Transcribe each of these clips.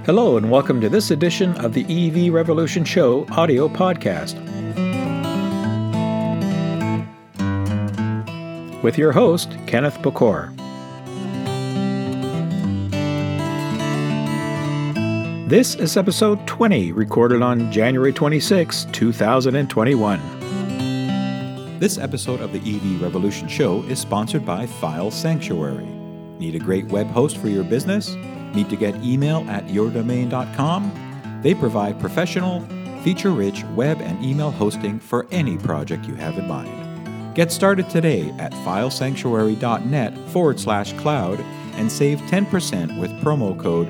Hello and welcome to this edition of the EV Revolution Show audio podcast. With your host, Kenneth Bokor. This is episode 20, recorded on January 26, 2021. This episode of the EV Revolution Show is sponsored by File Sanctuary. Need a great web host for your business? Need to get email at yourdomain.com? They provide professional, feature-rich web and email hosting for any project you have in mind. Get started today at filesanctuary.net/cloud and save 10% with promo code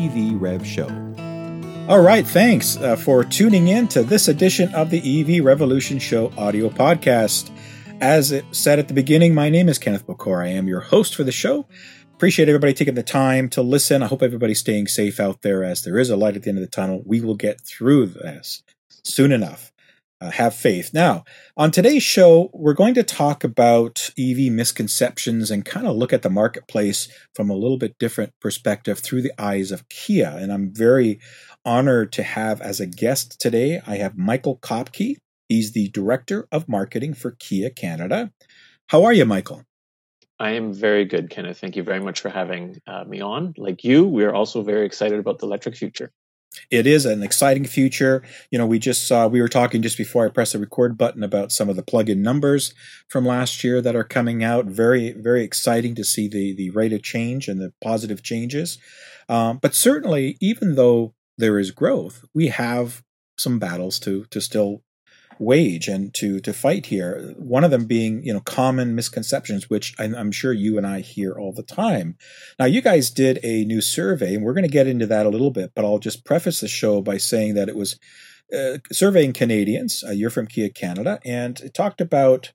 EVRevShow. All right, thanks for tuning in to this edition of the EV Revolution Show audio podcast. As it said at the beginning, my name is Kenneth Bokor. I am your host for the show. Appreciate everybody taking the time to listen. I hope everybody's staying safe out there as there is a light at the end of the tunnel. We will get through this soon enough. Have faith. Now, on today's show, we're going to talk about EV misconceptions and kind of look at the marketplace from a little bit different perspective through the eyes of Kia. And I'm very honored to have as a guest today, I have Michael Kopke. He's the Director of Marketing for Kia Canada. How are you, Michael? I am very good, Kenneth. Thank you very much for having me on. Like you, we are also very excited about the electric future. It is an exciting future. You know, we were talking just before I pressed the record button about some of the plug-in numbers from last year that are coming out. Very, very exciting to see the rate of change and the positive changes. But certainly, even though there is growth, we have some battles to still wage and to fight here. One of them being, common misconceptions, which I'm sure you and I hear all the time. Now, you guys did a new survey, and we're going to get into that a little bit, but I'll just preface the show by saying that it was surveying Canadians. You're from Kia Canada, and it talked about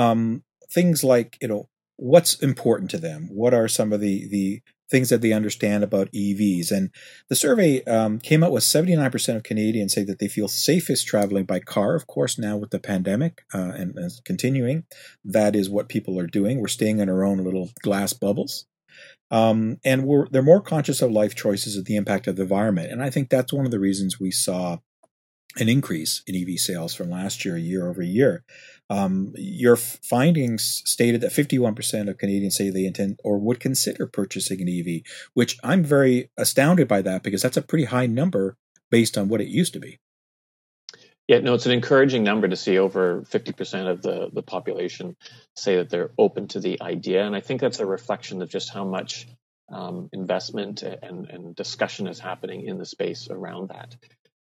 things like, what's important to them. What are some of the things that they understand about EVs? And the survey came out with 79% of Canadians say that they feel safest traveling by car. Of course, now with the pandemic and continuing, that is what people are doing. We're staying in our own little glass bubbles. And they're more conscious of life choices and the impact of the environment. And I think that's one of the reasons we saw an increase in EV sales from last year over year. Your findings stated that 51% of Canadians say they intend or would consider purchasing an EV, which I'm very astounded by that because that's a pretty high number based on what it used to be. Yeah, no, it's an encouraging number to see over 50% of the population say that they're open to the idea. And I think that's a reflection of just how much investment and discussion is happening in the space around that.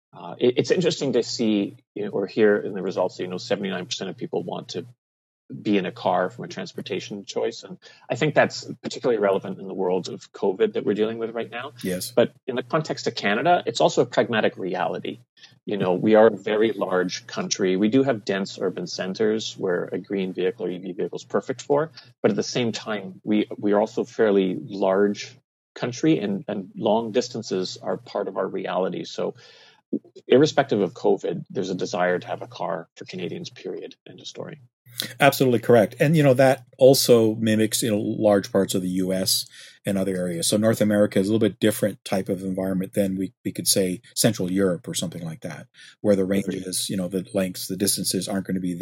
It's interesting to see or hear in the results, 79% of people want to be in a car from a transportation choice. And I think that's particularly relevant in the world of COVID that we're dealing with right now. Yes. But in the context of Canada, it's also a pragmatic reality. We are a very large country. We do have dense urban centers where a green vehicle or EV vehicle is perfect for. But at the same time, we are also fairly large country and long distances are part of our reality. So irrespective of COVID, there's a desire to have a car for Canadians, period. End of story. Absolutely correct. And, that also mimics, large parts of the U.S. and other areas. So North America is a little bit different type of environment than we could say Central Europe or something like that, where the ranges, the lengths, the distances aren't going to be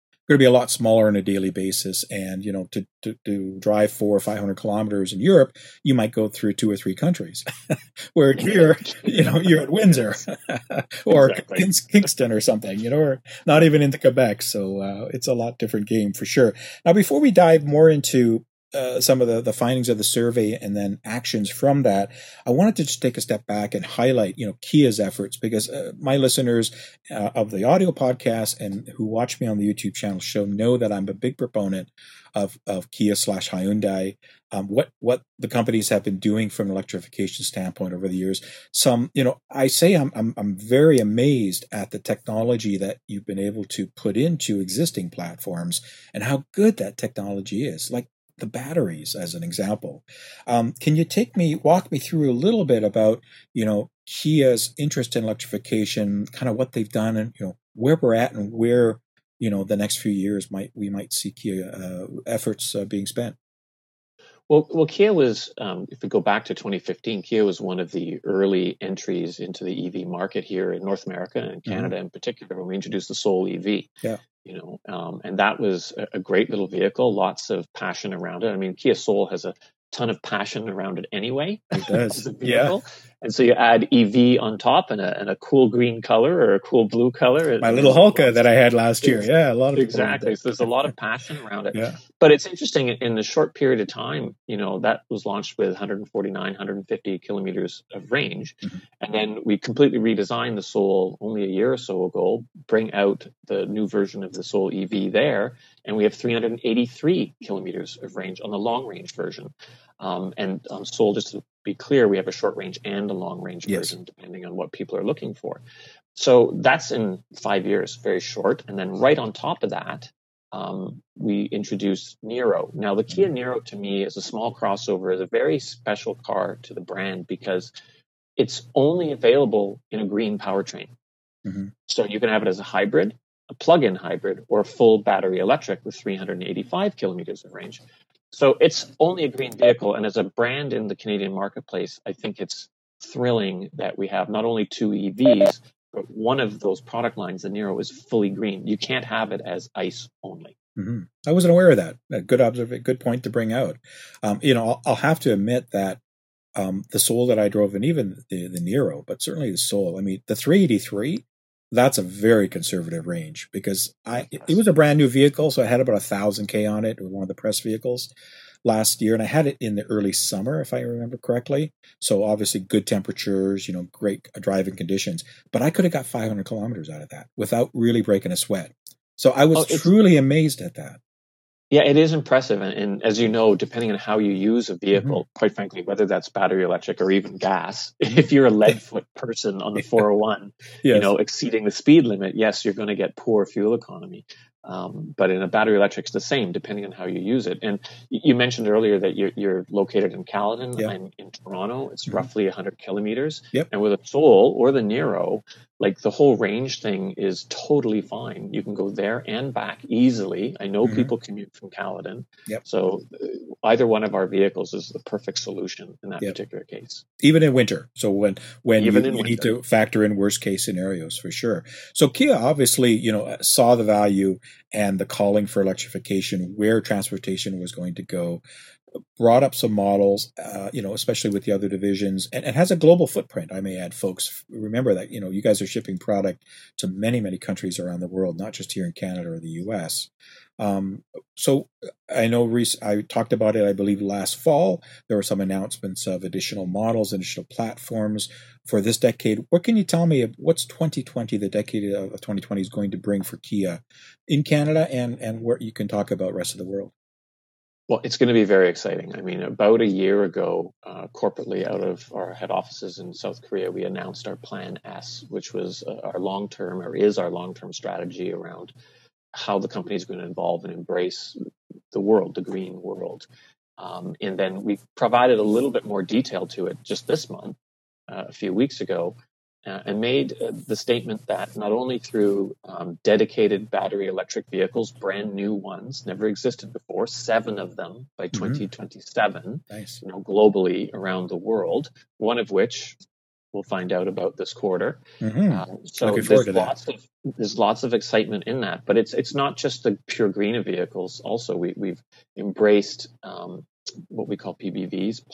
a lot smaller on a daily basis. And, to drive 400 or 500 kilometers in Europe, you might go through 2 or 3 countries. Where here, you're at Windsor or exactly. Kingston or something, or not even into Quebec. So it's a lot different game for sure. Now, before we dive more into some of the findings of the survey and then actions from that, I wanted to just take a step back and highlight, Kia's efforts, because my listeners of the audio podcast and who watch me on the YouTube channel show know that I'm a big proponent of Kia/Hyundai, what the companies have been doing from an electrification standpoint over the years. I say I'm very amazed at the technology that you've been able to put into existing platforms and how good that technology is. Like the batteries, as an example. Can you walk me through a little bit about, Kia's interest in electrification, kind of what they've done and, where we're at and where, the next few years we might see Kia efforts being spent? Well, Kia was, if we go back to 2015, Kia was one of the early entries into the EV market here in North America and Hmm. Canada in particular when we introduced the Soul EV. Yeah, And that was a great little vehicle, lots of passion around it. I mean, Kia Soul has a ton of passion around it anyway it as does. a Yeah. vehicle. And so you add EV on top and a cool green color or a cool blue color. My And little there's Holka lots that I had last year. Yeah, a lot of people had Exactly. that. So there's a lot of passion around it. Yeah. But it's interesting in the short period of time, that was launched with 149, 150 kilometers of range. Mhm. And then we completely redesigned the Soul only a year or so ago, bring out the new version of the Soul EV there. And we have 383 kilometers of range on the long range version. And on Soul, just to be clear, we have a short range and a long range Yes. version, depending on what people are looking for. So that's in 5 years, very short. And then right on top of that, we introduced Niro. Now, the Kia Niro to me is a small crossover, is a very special car to the brand because it's only available in a green powertrain. Mm-hmm. So you can have it as a hybrid, a plug-in hybrid, or a full battery electric with 385 kilometers of range. So it's only a green vehicle. And as a brand in the Canadian marketplace, I think it's thrilling that we have not only two EVs, but one of those product lines, the Niro, is fully green. You can't have it as ICE only. Mm-hmm. I wasn't aware of that. A good point to bring out. I'll have to admit that the Soul that I drove, and even the Niro, but certainly the Soul. I mean, the 383, that's a very conservative range because it was a brand new vehicle, so I had about 1,000 K on it. It was one of the press vehicles last year, and I had it in the early summer, if I remember correctly. So obviously good temperatures, great driving conditions. But I could have got 500 kilometers out of that without really breaking a sweat. So I was truly amazed at that. Yeah, it is impressive. And as you know, depending on how you use a vehicle, quite frankly, whether that's battery electric or even gas, if you're a lead foot person on the 401, Yes. Exceeding the speed limit, yes, you're going to get poor fuel economy. But in a battery electric, it's the same, depending on how you use it. And you mentioned earlier that you're located in Caledon. Yep. I'm in Toronto. It's roughly 100 kilometers. Yep. And with a Soul or the Niro, like the whole range thing is totally fine. You can go there and back easily. I know people commute from Caledon. Yep. So either one of our vehicles is the perfect solution in that particular case. Even in winter. So when you winter. need to factor in worst case scenarios for sure. So Kia obviously, saw the value and the calling for electrification, where transportation was going to go, brought up some models, especially with the other divisions, and has a global footprint. I may add, folks, remember that, you guys are shipping product to many, many countries around the world, not just here in Canada or the US. So I know I talked about it, I believe last fall, there were some announcements of additional models, additional platforms for this decade. What can you tell me of what's 2020, the decade of 2020 is going to bring for Kia in Canada and where you can talk about rest of the world? Well, it's going to be very exciting. I mean, about a year ago, corporately out of our head offices in South Korea, we announced our Plan S, which was our long-term strategy around how the company is going to evolve and embrace the world, the green world. And then we provided a little bit more detail to it just this month, a few weeks ago, and made the statement that not only through dedicated battery electric vehicles, brand new ones, never existed before, 7 of them by 2027, nice. Globally around the world, one of which we'll find out about this quarter. So looking forward to that. There's lots of excitement in that, but it's not just the pure green of vehicles. Also, we've embraced what we call PBVs,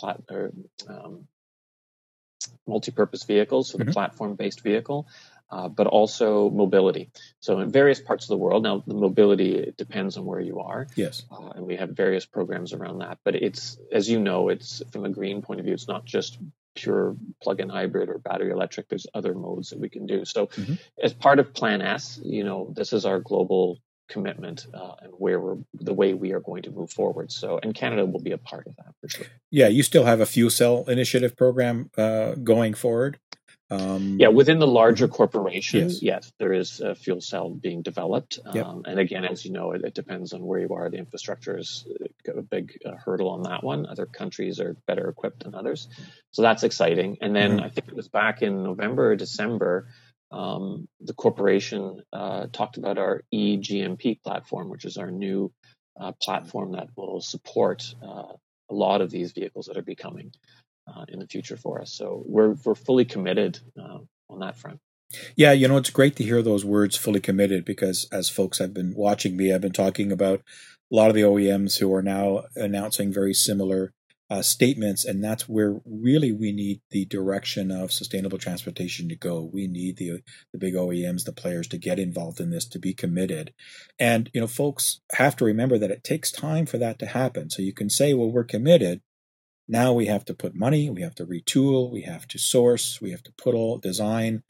multi-purpose vehicles, so the platform-based vehicle, but also mobility. So in various parts of the world, now the mobility, it depends on where you are. Yes. And we have various programs around that. But it's, as you know, it's from a green point of view, it's not just pure plug-in hybrid or battery electric. There's other modes that we can do. So as part of Plan S, this is our global commitment and the way we are going to move forward. So, and Canada will be a part of that for sure. Yeah, you still have a fuel cell initiative program going forward. Within the larger corporation, yes, there is a fuel cell being developed. And again, as you know, it depends on where you are. The infrastructure is got a big hurdle on that one. Other countries are better equipped than others. So that's exciting. And then I think it was back in November or December, the corporation talked about our eGMP platform, which is our new platform that will support a lot of these vehicles that are becoming in the future for us. So we're fully committed on that front. Yeah, it's great to hear those words, fully committed, because as folks have been watching me, I've been talking about a lot of the OEMs who are now announcing very similar statements, and that's where really we need the direction of sustainable transportation to go. We need the big OEMs, the players, to get involved in this, to be committed. And, folks have to remember that it takes time for that to happen. So you can say, well, we're committed. Now we have to put money, we have to retool, we have to source, we have to put all design.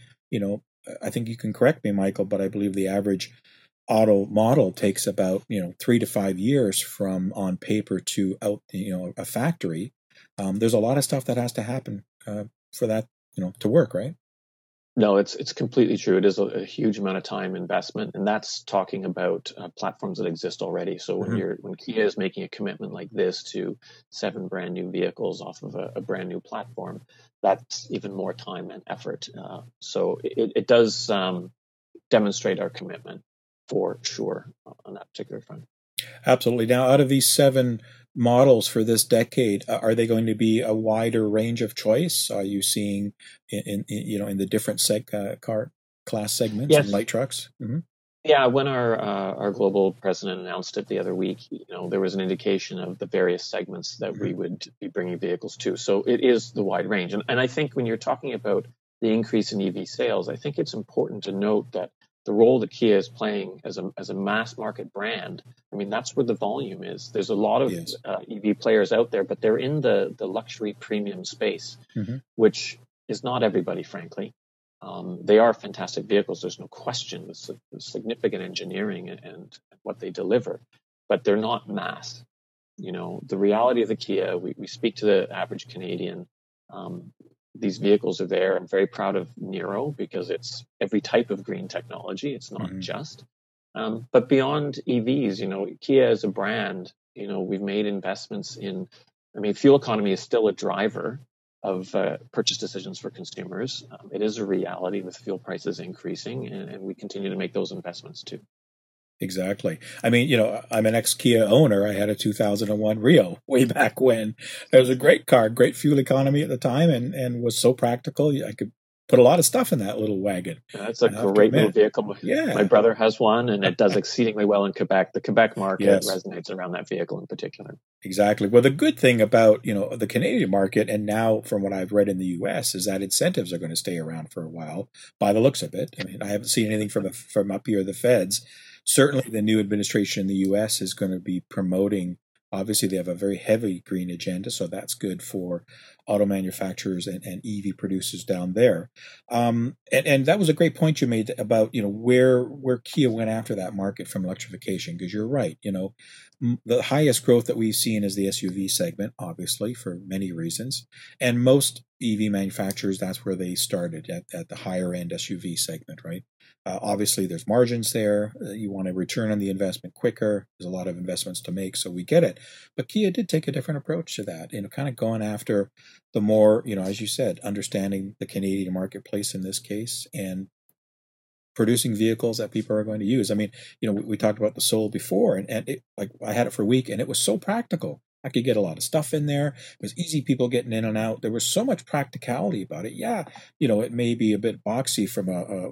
I think you can correct me, Michael, but I believe the average auto model takes about 3 to 5 years from on paper to out a factory. There's a lot of stuff that has to happen for that to work, right? No, it's completely true. It is a huge amount of time investment, and that's talking about platforms that exist already. So when Kia is making a commitment like this to 7 brand new vehicles off of a brand new platform, that's even more time and effort. So it does demonstrate our commitment for sure on that particular front. Absolutely. Now, out of these 7 models for this decade, are they going to be a wider range of choice? Are you seeing in the different car class segments and light trucks? Mm-hmm. Yeah, when our global president announced it the other week, there was an indication of the various segments that we would be bringing vehicles to. So it is the wide range, and I think when you're talking about the increase in EV sales, I think it's important to note that the role that Kia is playing as a mass market brand, I mean, that's where the volume is. There's a lot of EV players out there, but they're in the luxury premium space, which is not everybody, frankly. They are fantastic vehicles. There's no question. There's significant engineering and what they deliver, but they're not mass. The reality of the Kia, we speak to the average Canadian. These vehicles are there. I'm very proud of Niro because it's every type of green technology. It's not just. But beyond EVs, Kia as a brand, we've made investments in, fuel economy is still a driver of purchase decisions for consumers. It is a reality with fuel prices increasing, and we continue to make those investments too. Exactly. I'm an ex-Kia owner. I had a 2001 Rio way back when. It was a great car, great fuel economy at the time, and was so practical. I could put a lot of stuff in that little wagon. That's a great little vehicle. Yeah. My brother has one, and it does exceedingly well in Quebec. The Quebec market resonates around that vehicle in particular. Exactly. Well, the good thing about, the Canadian market, and now from what I've read in the U.S., is that incentives are going to stay around for a while by the looks of it. I haven't seen anything from up here, the feds. Certainly the new administration in the U.S. is going to be promoting, obviously they have a very heavy green agenda, so that's good for auto manufacturers and EV producers down there. And that was a great point you made about, where Kia went after that market from electrification, because you're right. The highest growth that we've seen is the SUV segment, obviously, for many reasons. And most EV manufacturers, that's where they started, at the higher end SUV segment, right? Obviously, there's margins there. You want to return on the investment quicker. There's a lot of investments to make, so we get it. But Kia did take a different approach to that, kind of going after the more, as you said, understanding the Canadian marketplace in this case and producing vehicles that people are going to use. We talked about the Soul before, and it, like I had it for a week, and it was so practical. I could get a lot of stuff in there. It was easy, people getting in and out. There was so much practicality about it. Yeah, it may be a bit boxy from a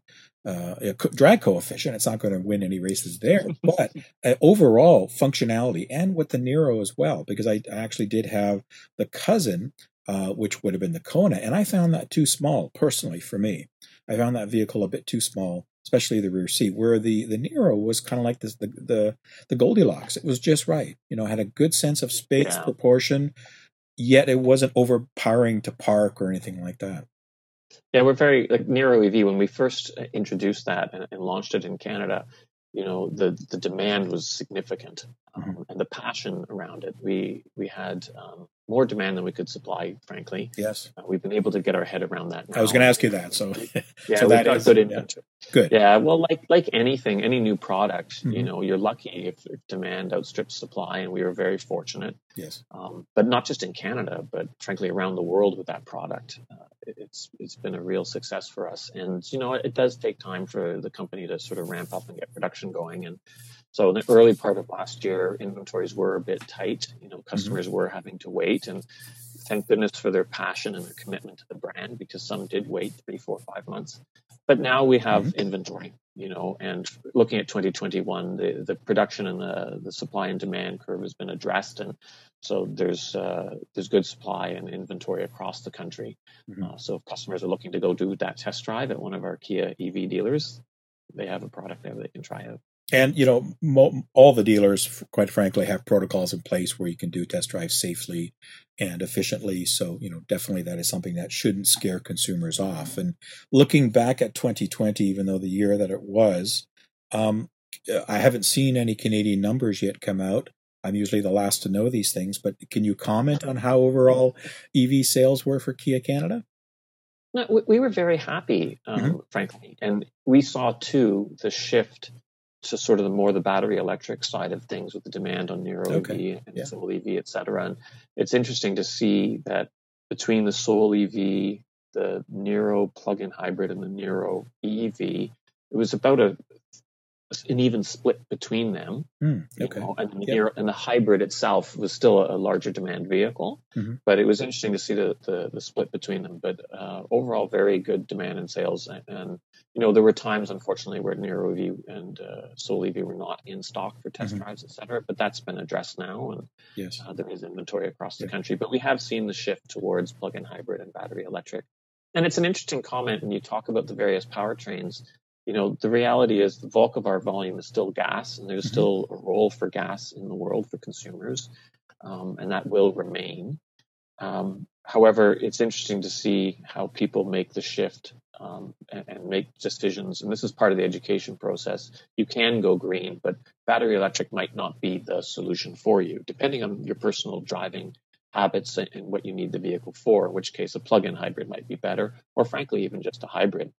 drag coefficient. It's not going to win any races there, but overall functionality, and with the Niro as well, because I actually did have the cousin, which would have been the Kona, and I found that too small, personally, for me. I found that vehicle a bit too small, especially the rear seat, where the Niro was kind of like this, the Goldilocks. It was just right. Had a good sense of space, proportion, yet it wasn't overpowering to park or anything like that. Yeah, we're very, like Niro EV, when we first introduced that and launched it in Canada, the demand was significant, and the passion around it. We had more demand than we could supply, frankly. Yes. We've been able to get our head around that now. I was going to ask you that. So yeah, so we've got good inventory. Yeah. Good. Yeah, well, like anything, any new product, you're lucky if demand outstrips supply, and we were very fortunate. Yes. But not just in Canada, but frankly around the world with that product. It's been a real success for us, and it does take time for the company to sort of ramp up and get production going. And So in the early part of last year, inventories were a bit tight. Customers were having to wait, and thank goodness for their passion and their commitment to the brand, because some did wait 3, 4, 5 months. But now we have inventory, and looking at 2021, the production and the supply and demand curve has been addressed, and so there's good supply and inventory across the country. So if customers are looking to go do that test drive at one of our Kia EV dealers, they have a product there they can try out. And, all the dealers, quite frankly, have protocols in place where you can do test drives safely and efficiently. So, definitely that is something that shouldn't scare consumers off. And looking back at 2020, even though the year that it was, I haven't seen any Canadian numbers yet come out. I'm usually the last to know these things, but can you comment on how overall EV sales were for Kia Canada? No, we were very happy, frankly. And we saw, too, the shift to sort of the battery electric side of things with the demand on Niro EV and Soul EV, et cetera. And it's interesting to see that between the Soul EV, the Niro plug-in hybrid, and the Niro EV, it was about an even split between them. And the hybrid itself was still a larger demand vehicle, but it was interesting to see the split between them. But overall, very good demand and sales. And there were times, unfortunately, where Niro EV and Soul EV were not in stock for test drives, et cetera. But that's been addressed now, and there is inventory across the country. But we have seen the shift towards plug-in hybrid and battery electric. And it's an interesting comment when you talk about the various powertrains. The reality is the bulk of our volume is still gas, and there's still a role for gas in the world for consumers, and that will remain. However, it's interesting to see how people make the shift and make decisions. And this is part of the education process. You can go green, but battery electric might not be the solution for you, depending on your personal driving habits and what you need the vehicle for, in which case a plug-in hybrid might be better, or frankly, even just a hybrid.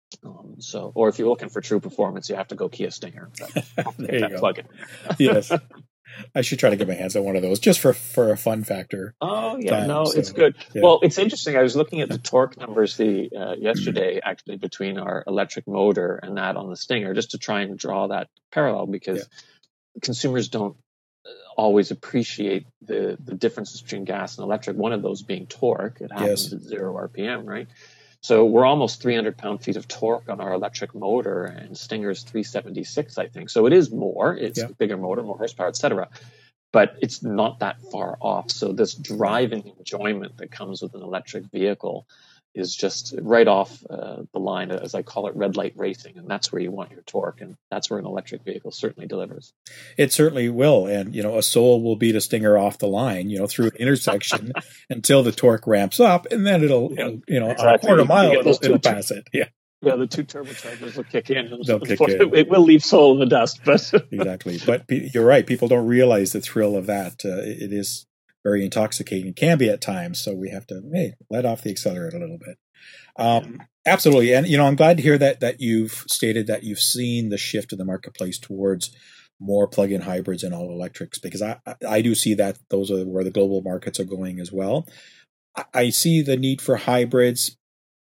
Or if you're looking for true performance, you have to go Kia Stinger. There you go. Plug-in. Yes. I should try to get my hands on one of those just for a fun factor. Oh, yeah. It's good. Yeah. Well, it's interesting. I was looking at the torque numbers yesterday, actually, between our electric motor and that on the Stinger, just to try and draw that parallel, because consumers don't always appreciate the differences between gas and electric. One of those being torque. It happens at 0 RPM, right? So we're almost 300 pound-feet of torque on our electric motor, and Stinger's 376, I think. So it is more. It's a bigger motor, more horsepower, et cetera. But it's not that far off. So this driving enjoyment that comes with an electric vehicle is just right off the line, as I call it, red light racing. And that's where you want your torque. And that's where an electric vehicle certainly delivers. It certainly will. And, a Soul will beat a Stinger off the line, through an intersection until the torque ramps up. And then it'll, exactly. On a quarter mile, it'll pass it. Yeah. Yeah, the two turbochargers will kick in. It will leave Soul in the dust. But exactly. But you're right. People don't realize the thrill of that. It is very intoxicating, can be at times. So we have to let off the accelerator a little bit. Absolutely. And, I'm glad to hear that you've stated that you've seen the shift in the marketplace towards more plug-in hybrids and all electrics, because I do see that those are where the global markets are going as well. I see the need for hybrids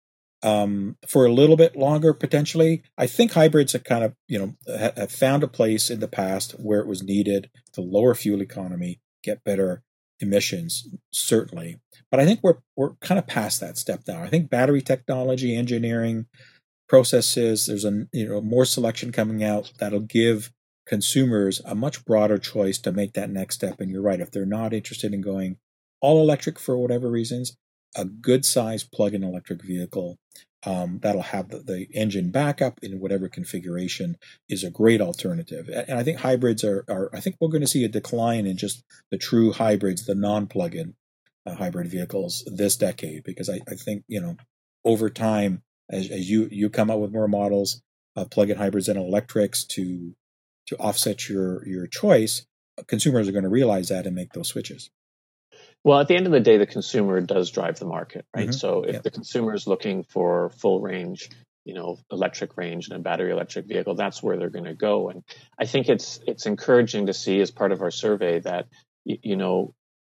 for a little bit longer, potentially. I think hybrids have kind of, have found a place in the past where it was needed to lower fuel economy, get better emissions, certainly. But I think we're kind of past that step now. I think battery technology, engineering processes, there's more selection coming out that'll give consumers a much broader choice to make that next step. And you're right, if they're not interested in going all electric for whatever reasons, a good sized plug-in electric vehicle that'll have the engine backup in whatever configuration is a great alternative. And I think hybrids I think we're going to see a decline in just the true hybrids, the non-plug-in hybrid vehicles this decade, because I think, over time, as you come out with more models of plug-in hybrids and electrics to offset your choice, consumers are going to realize that and make those switches. Well, at the end of the day, the consumer does drive the market, right? So if the consumer is looking for full range, electric range and a battery electric vehicle, that's where they're going to go. And I think it's encouraging to see, as part of our survey, that,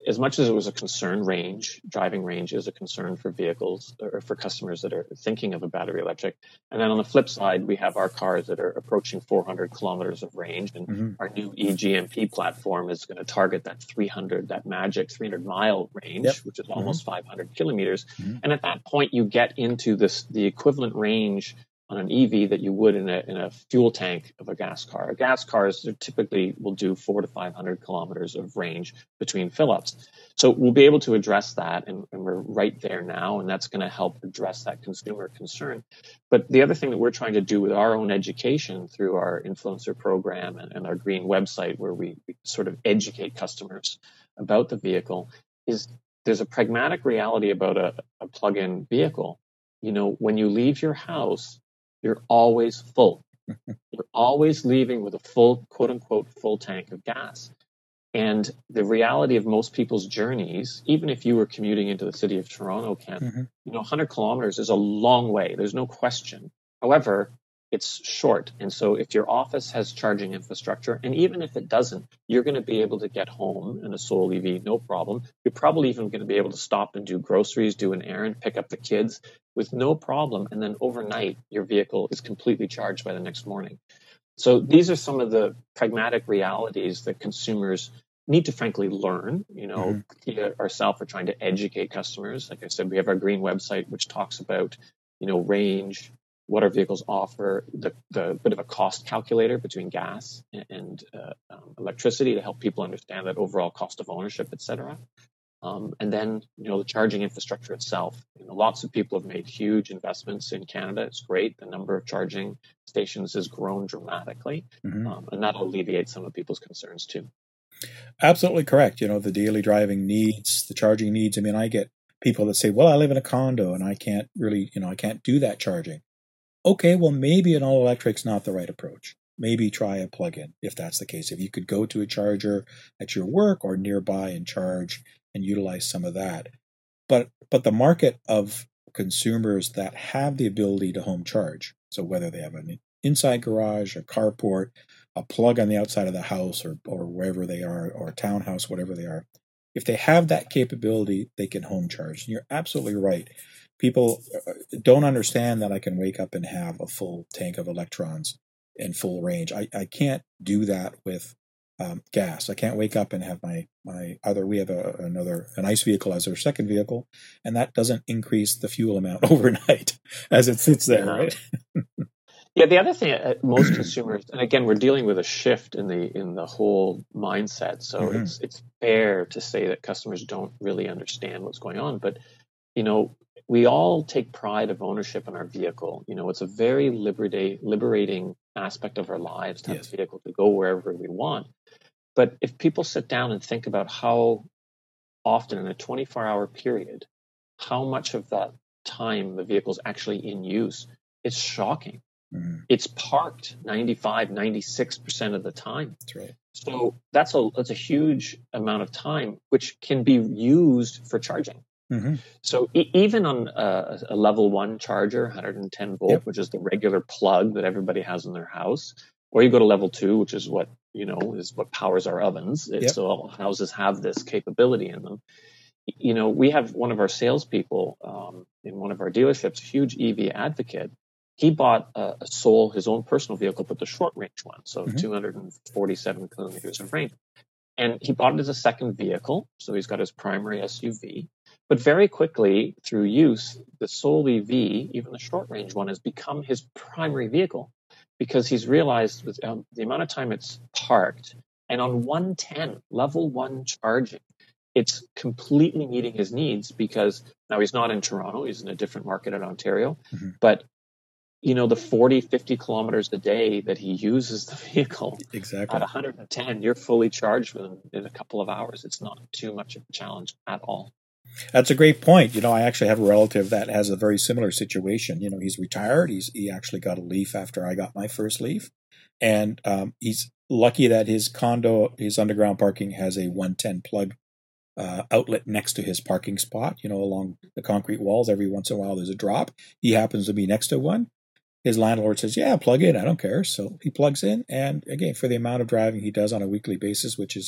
as much as it was a concern, driving range is a concern for vehicles or for customers that are thinking of a battery electric. And then on the flip side, we have our cars that are approaching 400 kilometers of range. And our new eGMP platform is going to target that magic 300-mile range, which is almost 500 kilometers. And at that point, you get into the equivalent range on an EV that you would in a fuel tank of a gas car. Gas cars typically will do 400 to 500 kilometers of range between fill-ups. So we'll be able to address that, and we're right there now, and that's going to help address that consumer concern. But the other thing that we're trying to do with our own education through our influencer program and our green website, where we sort of educate customers about the vehicle, is there's a pragmatic reality about a plug-in vehicle. When you leave your house, you're always full. You're always leaving with a full, quote unquote, full tank of gas. And the reality of most people's journeys, even if you were commuting into the city of Toronto, Ken, 100 kilometers is a long way. There's no question. However, it's short. And so if your office has charging infrastructure, and even if it doesn't, you're going to be able to get home in a Soul EV, no problem. You're probably even going to be able to stop and do groceries, do an errand, pick up the kids with no problem. And then overnight, your vehicle is completely charged by the next morning. So these are some of the pragmatic realities that consumers need to frankly learn. We ourselves are trying to educate customers. Like I said, we have our green website, which talks about, range, what our vehicles offer, the bit of a cost calculator between gas and electricity to help people understand that overall cost of ownership, et cetera. And then, the charging infrastructure itself. Lots of people have made huge investments in Canada. It's great. The number of charging stations has grown dramatically, and that'll alleviate some of people's concerns too. Absolutely correct. The daily driving needs, the charging needs. I mean, I get people that say, well, I live in a condo and I can't really, I can't do that charging. Okay, well, maybe an all-electric's not the right approach. Maybe try a plug-in if that's the case. If you could go to a charger at your work or nearby and charge and utilize some of that. But the market of consumers that have the ability to home charge, so whether they have an inside garage, a carport, a plug on the outside of the house or wherever they are, or a townhouse, whatever they are, if they have that capability, they can home charge. And you're absolutely right. People don't understand that I can wake up and have a full tank of electrons in full range. I can't do that with gas. I can't wake up and have my other. We have an ICE vehicle as our second vehicle, and that doesn't increase the fuel amount overnight as it sits there, right? Yeah, the other thing, most consumers, and again, we're dealing with a shift in the whole mindset. So it's fair to say that customers don't really understand what's going on, but we all take pride of ownership in our vehicle. It's a very liberating aspect of our lives to have a vehicle to go wherever we want. But if people sit down and think about how often in a 24-hour period, how much of that time the vehicle is actually in use, it's shocking. It's parked 95, 96% of the time. That's right. So that's a huge amount of time, which can be used for charging. So even on a level 1 charger, 110 volt, which is the regular plug that everybody has in their house, or you go to level 2, which is what is what powers our ovens. So all houses have this capability in them. We have one of our salespeople in one of our dealerships, huge EV advocate. He bought a Soul, his own personal vehicle, but the short range one, so 247 kilometers of range. And he bought it as a second vehicle, so he's got his primary SUV. But very quickly, through use, the Soul EV, even the short range one, has become his primary vehicle because he's realized with the amount of time it's parked and on 110, level 1 charging, it's completely meeting his needs because now he's not in Toronto, he's in a different market in Ontario, but the 40, 50 kilometers a day that he uses the vehicle at 110, you're fully charged within in a couple of hours. It's not too much of a challenge at all. That's a great point. I actually have a relative that has a very similar situation. He's retired. He actually got a Leaf after I got my first Leaf. And he's lucky that his condo, his underground parking has a 110 plug outlet next to his parking spot, along the concrete walls. Every once in a while there's a drop. He happens to be next to one. His landlord says, yeah, plug in. I don't care. So he plugs in. And again, for the amount of driving he does on a weekly basis, which is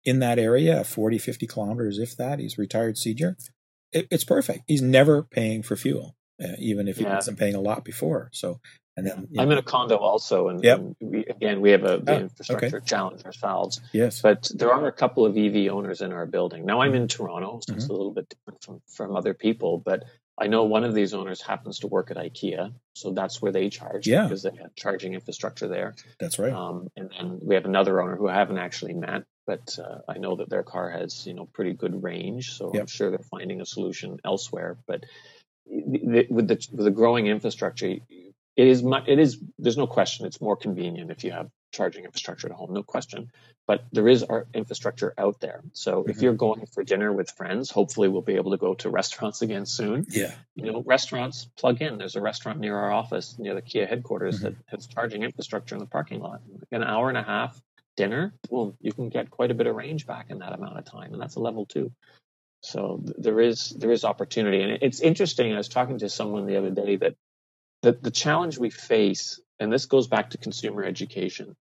in that area, 40, 50 kilometers, if that. He's a retired senior. It's perfect. He's never paying for fuel, even if he wasn't paying a lot before. So, and then I'm in a condo also, and, Yep. and we have the infrastructure challenge ourselves. Yes, but there are a couple of EV owners in our building. Now I'm in Toronto, so it's a little bit different from other people, but I know one of these owners happens to work at IKEA, so that's where they charge because they have charging infrastructure there. That's right. And then we have another owner who I haven't actually met, but I know that their car has pretty good range, so I'm sure they're finding a solution elsewhere. But with the growing infrastructure, it is. There's no question. It's more convenient if you have charging infrastructure at home, no question. But there is our infrastructure out there. So if you're going for dinner with friends, hopefully we'll be able to go to restaurants again soon. Yeah. Restaurants plug in. There's a restaurant near our office, near the Kia headquarters, that has charging infrastructure in the parking lot. An hour and a half dinner, boom, you can get quite a bit of range back in that amount of time, and that's a level 2. So there is opportunity, and it's interesting. I was talking to someone the other day that the challenge we face, and this goes back to consumer education,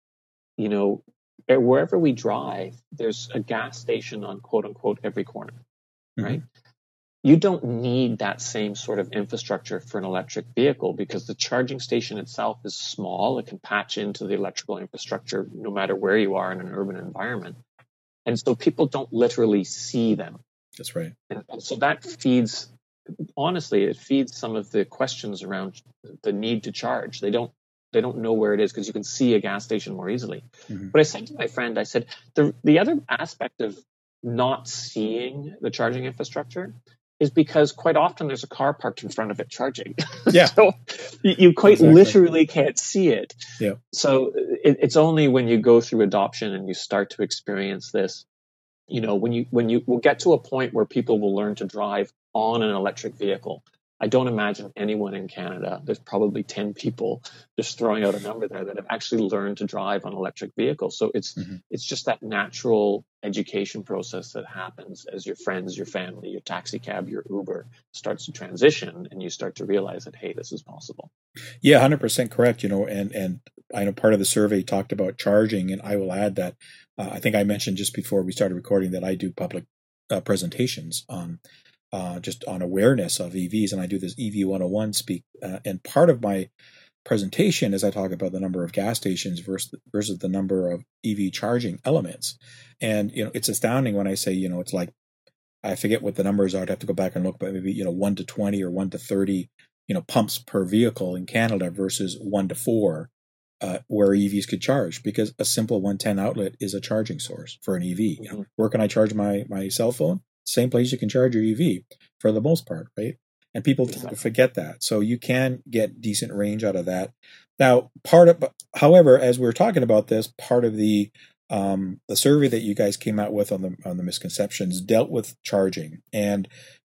wherever we drive, there's a gas station on quote unquote every corner, right? You don't need that same sort of infrastructure for an electric vehicle because the charging station itself is small. It can patch into the electrical infrastructure no matter where you are in an urban environment. And so people don't literally see them. That's right. And so that feeds some of the questions around the need to charge. They don't know where it is because you can see a gas station more easily. But I said to my friend, I said, the other aspect of not seeing the charging infrastructure is because quite often there's a car parked in front of it charging. Yeah. So you quite literally can't see it. Yeah. So it's only when you go through adoption and you start to experience this, when you will get to a point where people will learn to drive on an electric vehicle. I don't imagine anyone in Canada, there's probably 10 people, just throwing out a number there, that have actually learned to drive on electric vehicles. So it's just that natural education process that happens as your friends, your family, your taxi cab, your Uber starts to transition, and you start to realize that, hey, this is possible. Yeah, 100% correct. And I know part of the survey talked about charging, and I will add that I think I mentioned just before we started recording that I do public presentations on just on awareness of EVs, and I do this EV 101 speak. And part of my presentation is I talk about the number of gas stations versus the number of EV charging elements. And, it's astounding when I say, it's like, I forget what the numbers are. I'd have to go back and look, but maybe, 1 to 20 or 1 to 30, pumps per vehicle in Canada versus 1 to 4 where EVs could charge, because a simple 110 outlet is a charging source for an EV. Where can I charge my cell phone? Same place you can charge your EV for the most part, right? And people tend to forget that. So you can get decent range out of that. Now, however, as we were talking about this, part of the survey that you guys came out with on the misconceptions dealt with charging, and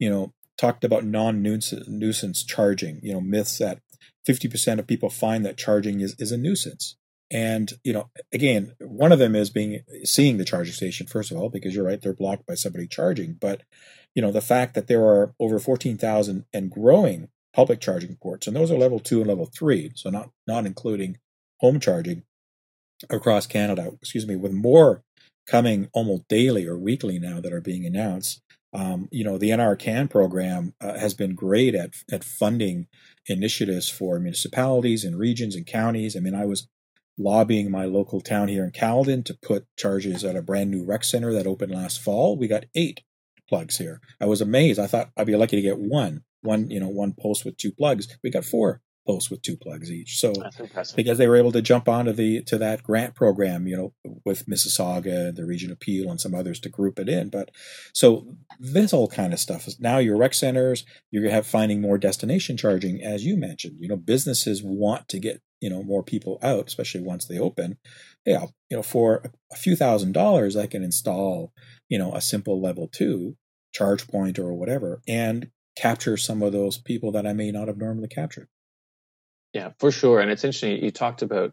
talked about non-nuisance charging. Myths that 50% of people find that charging is a nuisance. And, again, one of them is seeing the charging station, first of all, because you're right, they're blocked by somebody charging. But, the fact that there are over 14,000 and growing public charging ports, and those are level 2 and level 3, so not including home charging across Canada, with more coming almost daily or weekly now that are being announced. The NRCan program has been great at funding initiatives for municipalities and regions and counties. I mean, I was lobbying my local town here in Caledon to put charges at a brand new rec center that opened last fall. We got 8 plugs here. I was amazed. I thought I'd be lucky to get one post with 2 plugs. We got 4 posts with 2 plugs each. So that's impressive, because they were able to jump onto to that grant program, with Mississauga, the Region of Peel, and some others to group it in. But so this whole kind of stuff is now your rec centers, you're finding more destination charging, as you mentioned. Businesses want to get more people out, especially once they open. Yeah, for a few $1,000s, I can install a simple level 2 charge point or whatever, and capture some of those people that I may not have normally captured. Yeah, for sure. And it's interesting. You talked about,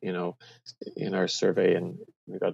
in our survey, and we got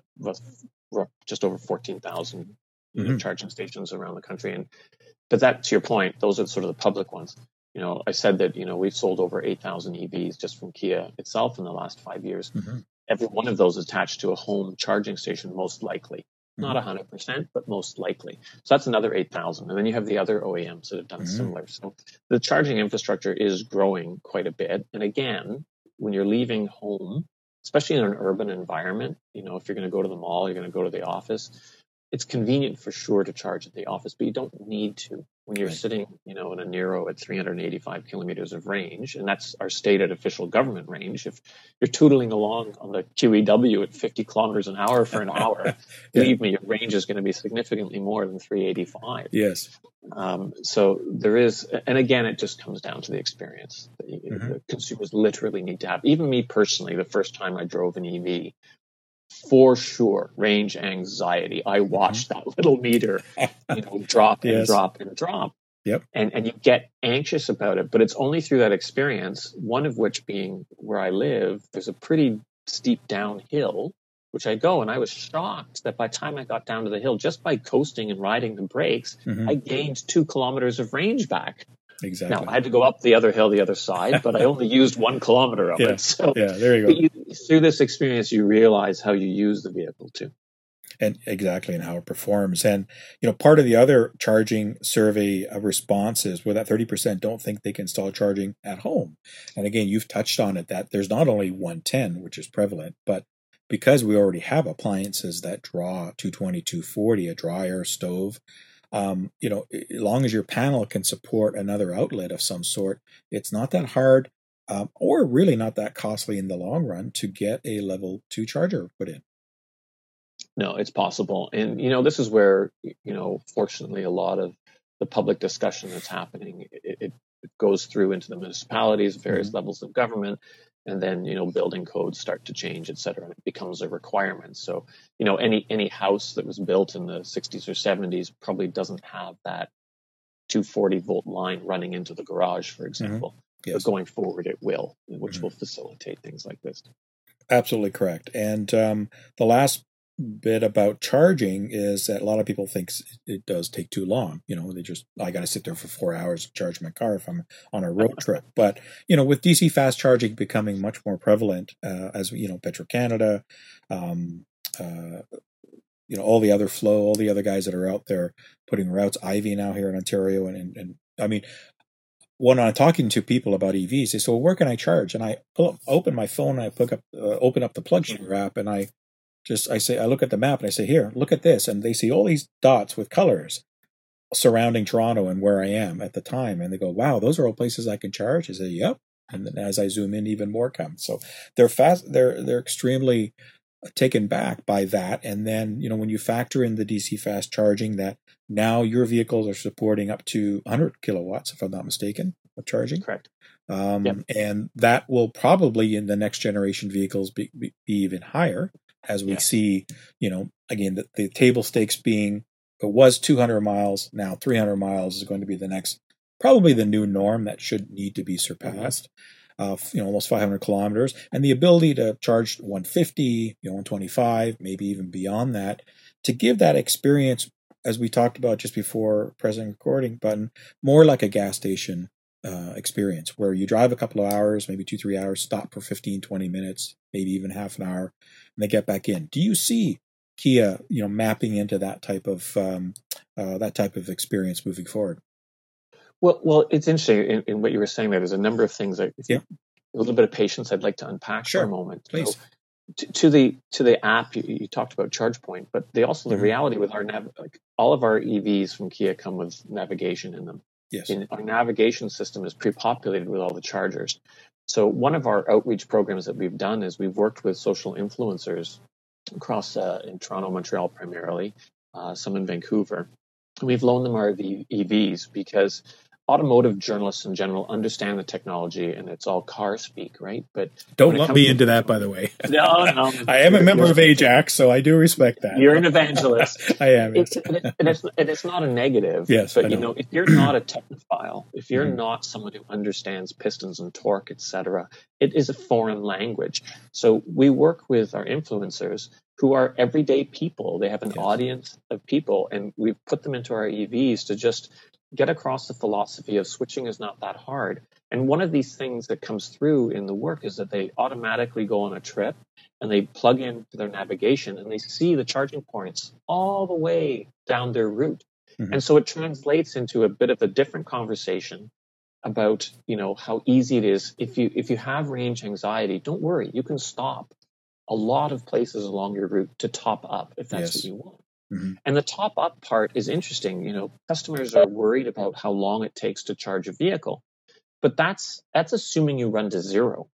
just over 14,000 charging stations around the country. But that, to your point, those are sort of the public ones. I said that, we've sold over 8,000 EVs just from Kia itself in the last 5 years. Every one of those is attached to a home charging station, most likely. Not 100%, but most likely. So that's another 8,000. And then you have the other OEMs that have done similar. So the charging infrastructure is growing quite a bit. And again, when you're leaving home, especially in an urban environment, if you're going to go to the mall, you're going to go to the office, it's convenient for sure to charge at the office, but you don't need to when you're sitting, in a Nero at 385 kilometers of range, and that's our stated official government range. If you're tootling along on the QEW at 50 kilometers an hour for an hour, believe me, your range is going to be significantly more than 385. Yes. So there is, and again, it just comes down to the experience that the consumers literally need to have. Even me personally, the first time I drove an EV, for sure, range anxiety. I watched that little meter, drop and drop and drop. Yep. And you get anxious about it, but it's only through that experience, one of which being where I live, there's a pretty steep downhill, which I go, and I was shocked that by the time I got down to the hill, just by coasting and riding the brakes, I gained 2 kilometers of range back. Exactly. Now, I had to go up the other hill, the other side, but I only used 1 kilometer of it. So there you go. Through this experience, you realize how you use the vehicle too. And exactly, and how it performs. And, part of the other charging survey responses where that 30% don't think they can install charging at home. And again, you've touched on it, that there's not only 110, which is prevalent, but because we already have appliances that draw 220, 240, a dryer, stove, as long as your panel can support another outlet of some sort, it's not that hard or really not that costly in the long run to get a level 2 charger put in. No, it's possible. And, this is where, fortunately, a lot of the public discussion that's happening, it goes through into the municipalities, various levels of government, and then, building codes start to change, et cetera, and it becomes a requirement. So, any house that was built in the 60s or 70s probably doesn't have that 240 volt line running into the garage, for example. But going forward, it will, which will facilitate things like this. Absolutely correct. And the last bit about charging is that a lot of people think it does take too long. I got to sit there for 4 hours to charge my car if I'm on a road trip. But, with DC fast charging becoming much more prevalent, as Petro-Canada, all the other Flow, all the other guys that are out there putting routes, Ivy now here in Ontario. And I mean, when I'm talking to people about EVs, they say, well, where can I charge? And I open my phone, and I open up the PlugShare app, and I look at the map and I say, here, look at this. And they see all these dots with colors surrounding Toronto and where I am at the time. And they go, wow, those are all places I can charge. I say, yep. And then as I zoom in, even more come. So they're fast. They're extremely taken back by that. And then, when you factor in the DC fast charging, that now your vehicles are supporting up to 100 kilowatts, if I'm not mistaken, of charging. Correct. And that will probably in the next generation vehicles be even higher. As we see, again, the table stakes being, it was 200 miles, now 300 miles is going to be probably the new norm that should need to be surpassed. Almost 500 kilometers, and the ability to charge 150, 125, maybe even beyond that, to give that experience, as we talked about just before pressing recording button, more like a gas station experience, where you drive a couple of hours, maybe 2-3 hours, stop for 15, 20 minutes, maybe even half an hour, and they get back in. Do you see Kia, mapping into that type of experience moving forward? Well, it's interesting in what you were saying there. There's a number of things that, a little bit of patience, I'd like to unpack for a moment. Please. So, to the app, you talked about ChargePoint, but the reality with all of our EVs from Kia come with navigation in them. Yes. And our navigation system is pre-populated with all the chargers. So one of our outreach programs that we've done is we've worked with social influencers across in Toronto, Montreal primarily, some in Vancouver. And we've loaned them our EVs because automotive journalists in general understand the technology, and it's all car speak, right? But don't let me into that, by the way. No. I am a member of AJAX, so I do respect that. You're an evangelist. I am. And it's not a negative. Yes, but if you're not a technophile, if you're not someone who understands pistons and torque, etc., it is a foreign language. So we work with our influencers who are everyday people. They have an audience of people, and we've put them into our EVs to just get across the philosophy of switching is not that hard. And one of these things that comes through in the work is that they automatically go on a trip and they plug in their navigation and they see the charging points all the way down their route. Mm-hmm. And so it translates into a bit of a different conversation about, how easy it is. If you have range anxiety, don't worry. You can stop a lot of places along your route to top up if that's what you want. Mm-hmm. And the top up part is interesting. Customers are worried about how long it takes to charge a vehicle, but that's assuming you run to zero.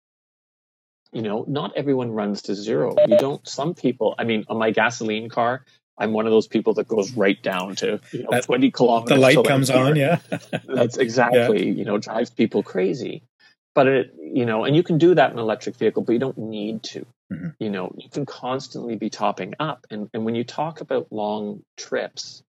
Not everyone runs to zero. Some people, on my gasoline car, I'm one of those people that goes right down to 20 kilometers. The light comes on, yeah. That's exactly, drives people crazy. But and you can do that in an electric vehicle, but you don't need to. Mm-hmm. You can constantly be topping up. And when you talk about long trips,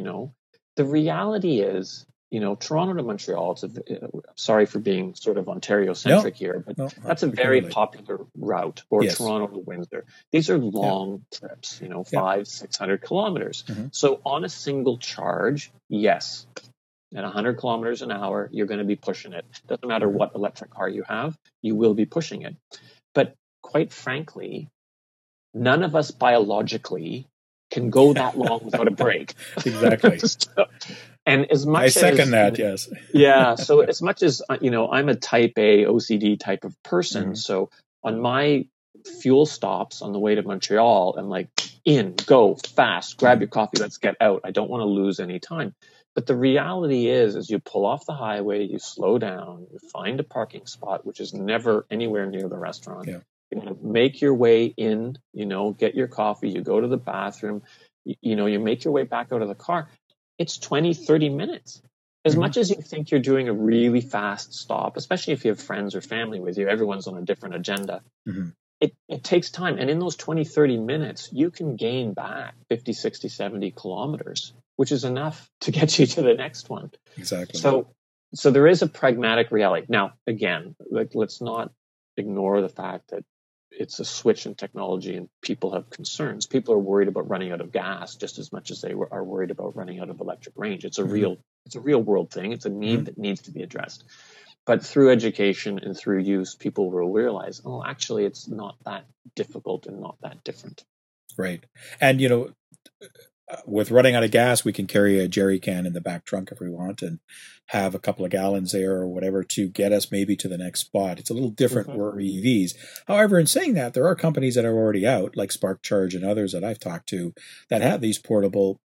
the reality is, Toronto to Montreal, sorry for being sort of Ontario-centric here, but that's a very popular route, or Toronto to Windsor. These are long trips, 500-600 kilometers. Mm-hmm. So on a single charge, yes, at 100 kilometers an hour, you're going to be pushing it. Doesn't matter what electric car you have, you will be pushing it. But quite frankly, none of us biologically can go that long without a break. Exactly. And as much I second that, yes. Yeah. So as much as, I'm a type A OCD type of person. Mm-hmm. So on my fuel stops on the way to Montreal, I'm like, go fast, grab your coffee, let's get out. I don't want to lose any time. But the reality is, as you pull off the highway, you slow down, you find a parking spot, which is never anywhere near the restaurant. Yeah. You're going to make your way in, get your coffee, you go to the bathroom, you make your way back out of the car. It's 20, 30 minutes. As much as you think you're doing a really fast stop, especially if you have friends or family with you, everyone's on a different agenda. Mm-hmm. It takes time. And in those 20, 30 minutes, you can gain back 50, 60, 70 kilometers, which is enough to get you to the next one. Exactly. So there is a pragmatic reality. Now, again, let's not ignore the fact that it's a switch in technology and people have concerns. People are worried about running out of gas just as much as they are worried about running out of electric range. It's a real world thing. It's a need that needs to be addressed. But through education and through use, people will realize, actually, it's not that difficult and not that different. Right. And, with running out of gas, we can carry a jerry can in the back trunk if we want and have a couple of gallons there or whatever to get us maybe to the next spot. It's a little different for EVs. However, in saying that, there are companies that are already out, like Spark Charge and others that I've talked to, that have these portable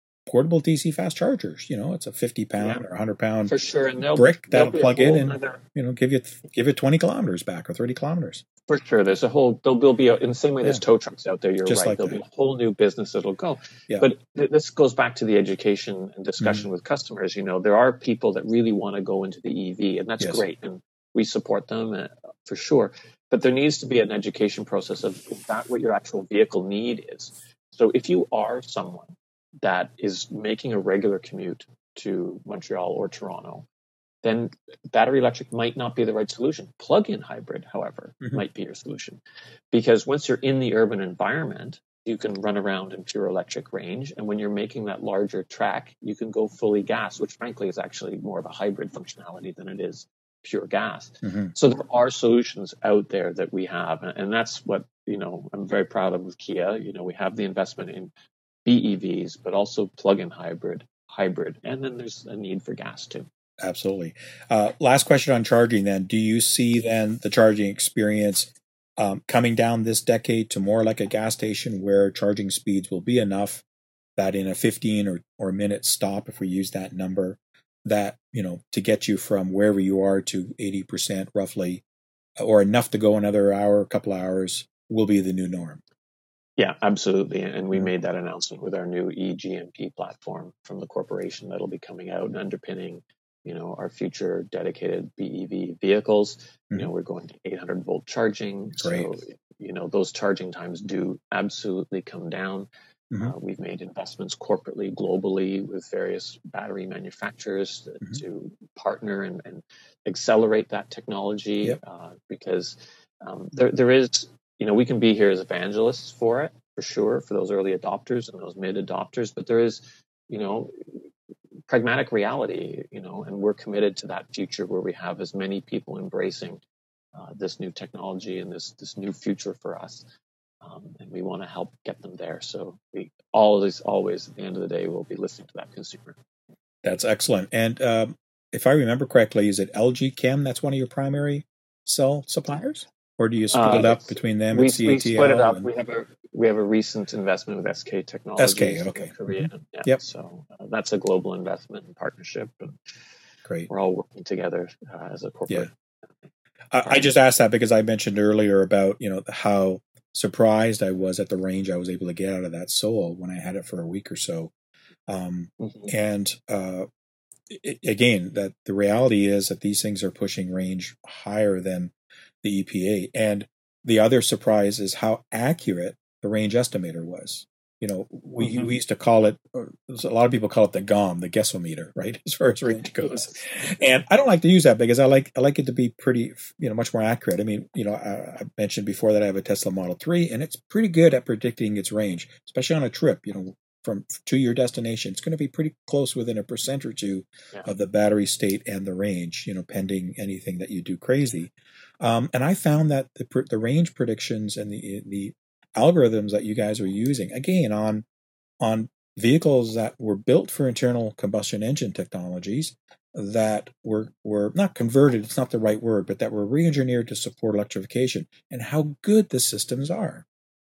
DC fast chargers. It's a 50-pound or 100-pound for sure, and brick that'll plug in and give you 20 kilometers back or 30 kilometers. For sure, there'll be in the same way there's tow trucks out there. You're just right. Like there'll be a whole new business that'll go. Yeah. But this goes back to the education and discussion with customers. There are people that really want to go into the EV, and that's great, and we support them for sure. But there needs to be an education process of what your actual vehicle need is. So if you are someone that is making a regular commute to Montreal or Toronto, then battery electric might not be the right solution. Plug-in hybrid, however, might be your solution. Because once you're in the urban environment, you can run around in pure electric range. And when you're making that larger track, you can go fully gas, which frankly is actually more of a hybrid functionality than it is pure gas. So there are solutions out there that we have. And that's what, I'm very proud of with Kia. We have the investment in BEVs, but also plug-in hybrid. And then there's a need for gas too. Absolutely. Last question on charging then. Do you see then the charging experience coming down this decade to more like a gas station where charging speeds will be enough that in a 15 or minute stop, if we use that number, that, to get you from wherever you are to 80% roughly, or enough to go another hour, a couple hours, will be the new norm? Yeah, absolutely. And we made that announcement with our new eGMP platform from the corporation that'll be coming out and underpinning our future dedicated BEV vehicles. We're going to 800 volt charging. Great. So, those charging times do absolutely come down. We've made investments corporately, globally with various battery manufacturers to partner and accelerate that technology because there is, we can be here as evangelists for it, for sure, for those early adopters and those mid adopters, but there is, pragmatic reality, and we're committed to that future where we have as many people embracing this new technology and this new future for us. And we want to help get them there. So we always, at the end of the day, will be listening to that consumer. That's excellent. And if I remember correctly, is it LG Chem that's one of your primary cell suppliers? Or do you split it up between them and CATL? We split it up. We have a recent investment with SK Technologies okay. in Korea. Mm-hmm. Yeah, yep. So that's a global investment and partnership. And great. We're all working together as a corporate. Yeah. I just asked that because I mentioned earlier about, how surprised I was at the range I was able to get out of that Soul when I had it for a week or so. And again, that the reality is that these things are pushing range higher than the EPA. And the other surprise is how accurate the range estimator was. We used to call it, a lot of people call it the GOM, the guessometer, right? As far as range goes. And I don't like to use that because I like it to be pretty, much more accurate. I mean, I mentioned before that I have a Tesla Model 3 and it's pretty good at predicting its range, especially on a trip, from to your destination. It's going to be pretty close within 1% or 2% of the battery state and the range, pending anything that you do crazy. And I found that the range predictions and the algorithms that you guys are using, again, on vehicles that were built for internal combustion engine technologies that were not converted, it's not the right word, but that were re-engineered to support electrification, and how good the systems are.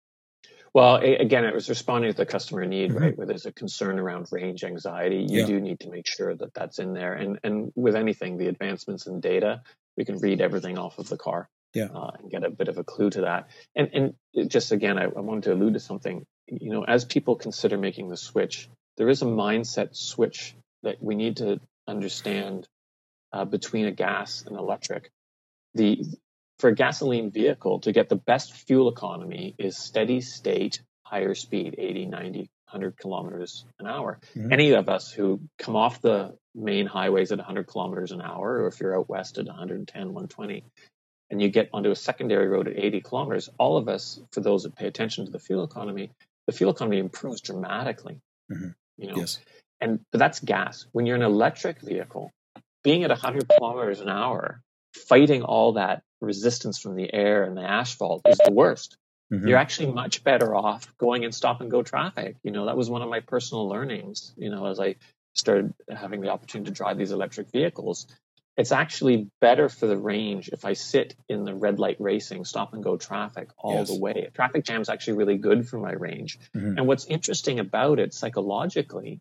Well, again, it was responding to the customer need, right? Where there's a concern around range anxiety, you do need to make sure that that's in there. And with anything, the advancements in data, we can read everything off of the car and get a bit of a clue to that. And just again, I wanted to allude to something. As people consider making the switch, there is a mindset switch that we need to understand between a gas and electric. For a gasoline vehicle, to get the best fuel economy is steady state, higher speed, 80, 90, 100 kilometers an hour. Any of us who come off the main highways at 100 kilometers an hour, or if you're out west at 110, 120, and you get onto a secondary road at 80 kilometers, all of us, for those that pay attention to the fuel economy improves dramatically. Yes. But that's gas. When you're an electric vehicle, being at 100 kilometers an hour, fighting all that resistance from the air and the asphalt is the worst. You're actually much better off going in stop and go traffic. That was one of my personal learnings, as I started having the opportunity to drive these electric vehicles. It's actually better for the range if I sit in the red light racing, stop and go traffic all the way. Traffic jam is actually really good for my range. And what's interesting about it psychologically,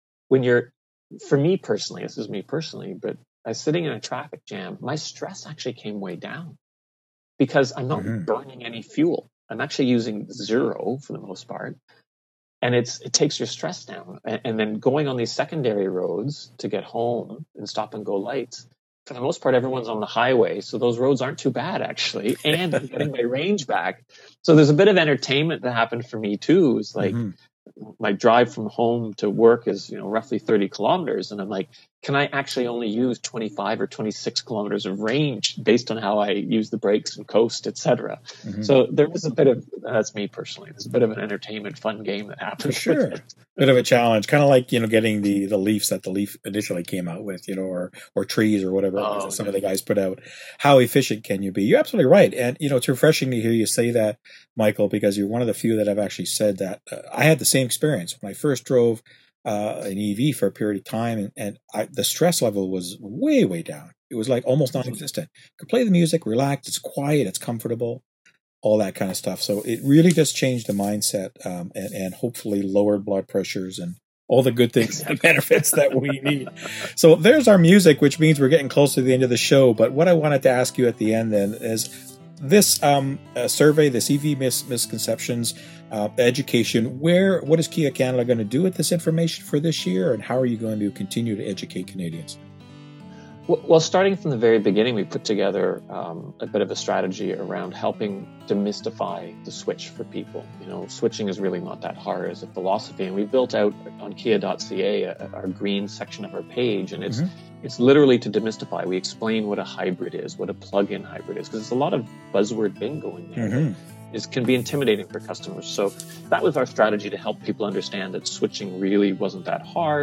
for me personally, this is me personally, but I was sitting in a traffic jam, my stress actually came way down because I'm not burning any fuel. I'm actually using zero for the most part. And it takes your stress down. And then going on these secondary roads to get home and stop and go lights, for the most part, everyone's on the highway. So those roads aren't too bad, actually. And I'm getting my range back. So there's a bit of entertainment that happened for me, too. It's like my drive from home to work is, roughly 30 kilometers. And I'm like, can I actually only use 25 or 26 kilometers of range based on how I use the brakes and coast, et cetera? So there was a bit of, that's me personally, there's a bit of an entertainment fun game that happened. For sure. Bit of a challenge, kind of like, getting the leafs that the Leaf initially came out with, or trees or whatever some of the guys put out. How efficient can you be? You're absolutely right. And, it's refreshing to hear you say that, Michael, because you're one of the few that have actually said that. I had the same experience when I first drove an EV for a period of time, and the stress level was way, way down. It was like almost non-existent. You could play the music, relax, it's quiet, it's comfortable, all that kind of stuff. So it really just changed the mindset and hopefully lowered blood pressures and all the good things and benefits that we need. So there's our music, which means we're getting close to the end of the show. But what I wanted to ask you at the end then is this survey, this EV misconceptions, education, what is Kia Canada going to do with this information for this year, and how are you going to continue to educate Canadians? Well, starting from the very beginning, we put together a bit of a strategy around helping demystify the switch for people. Switching is really not that hard as a philosophy, and we built out on kia.ca our green section of our page, and it's literally to demystify. We explain what a hybrid is, what a plug-in hybrid is, because there's a lot of buzzword bingo in there. It can be intimidating for customers. So that was our strategy to help people understand that switching really wasn't that hard.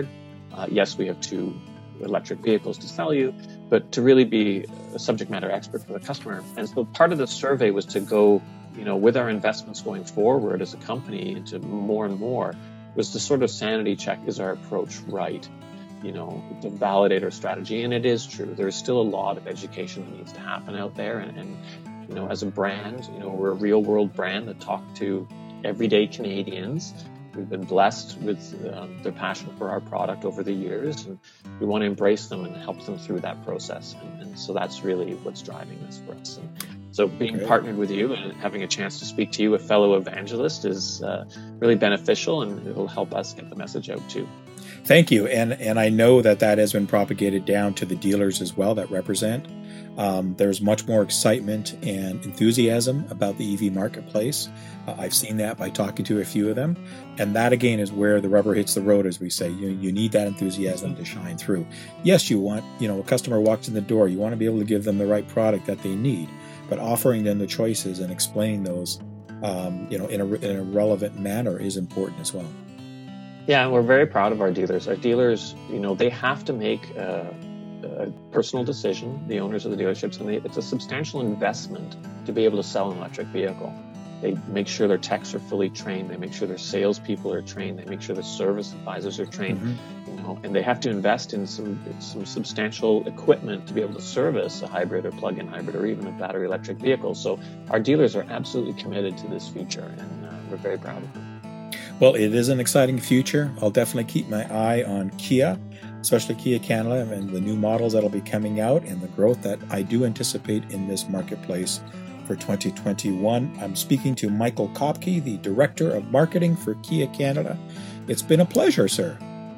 Yes, we have 2 electric vehicles to sell you, but to really be a subject matter expert for the customer. And so part of the survey was to go, with our investments going forward as a company into more and more, was to sort of sanity check, is our approach right? To validate our strategy. And it is true. There's still a lot of education that needs to happen out there. And as a brand, we're a real world brand that talks to everyday Canadians. We've been blessed with their passion for our product over the years, and we want to embrace them and help them through that process. And so that's really what's driving this for us. And so being partnered with you and having a chance to speak to you, a fellow evangelist, is really beneficial, and it'll help us get the message out too. Thank you. And I know that has been propagated down to the dealers as well that represent. There's much more excitement and enthusiasm about the EV marketplace. I've seen that by talking to a few of them. And that, again, is where the rubber hits the road, as we say. You need that enthusiasm to shine through. Yes, you want, a customer walks in the door, you want to be able to give them the right product that they need, but offering them the choices and explaining those, in a relevant manner is important as well. Yeah, and we're very proud of our dealers. Our dealers, they have to make a personal decision, the owners of the dealerships, and it's a substantial investment to be able to sell an electric vehicle. They make sure their techs are fully trained. They make sure their salespeople are trained. They make sure the service advisors are trained. And they have to invest in some substantial equipment to be able to service a hybrid or plug-in hybrid or even a battery electric vehicle. So our dealers are absolutely committed to this future, and we're very proud of them. Well, it is an exciting future. I'll definitely keep my eye on Kia, especially Kia Canada, and the new models that'll be coming out and the growth that I do anticipate in this marketplace for 2021. I'm speaking to Michael Kopke, the Director of Marketing for Kia Canada. It's been a pleasure, sir.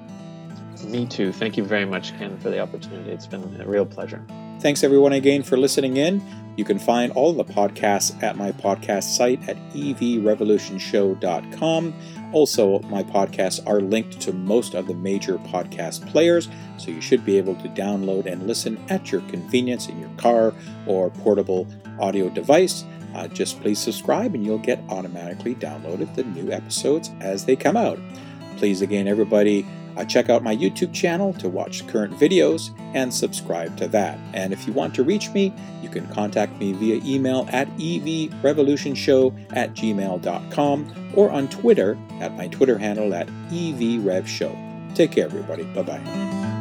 Me too. Thank you very much, Ken, for the opportunity. It's been a real pleasure. Thanks, everyone, again for listening in. You can find all the podcasts at my podcast site at evrevolutionshow.com. Also, my podcasts are linked to most of the major podcast players, so you should be able to download and listen at your convenience in your car or portable audio device. Just please subscribe and you'll get automatically downloaded the new episodes as they come out. Please, again, everybody, check out my YouTube channel to watch current videos and subscribe to that. And if you want to reach me, you can contact me via email at evrevolutionshow@gmail.com or on Twitter at my Twitter handle at evrevshow. Take care, everybody. Bye-bye.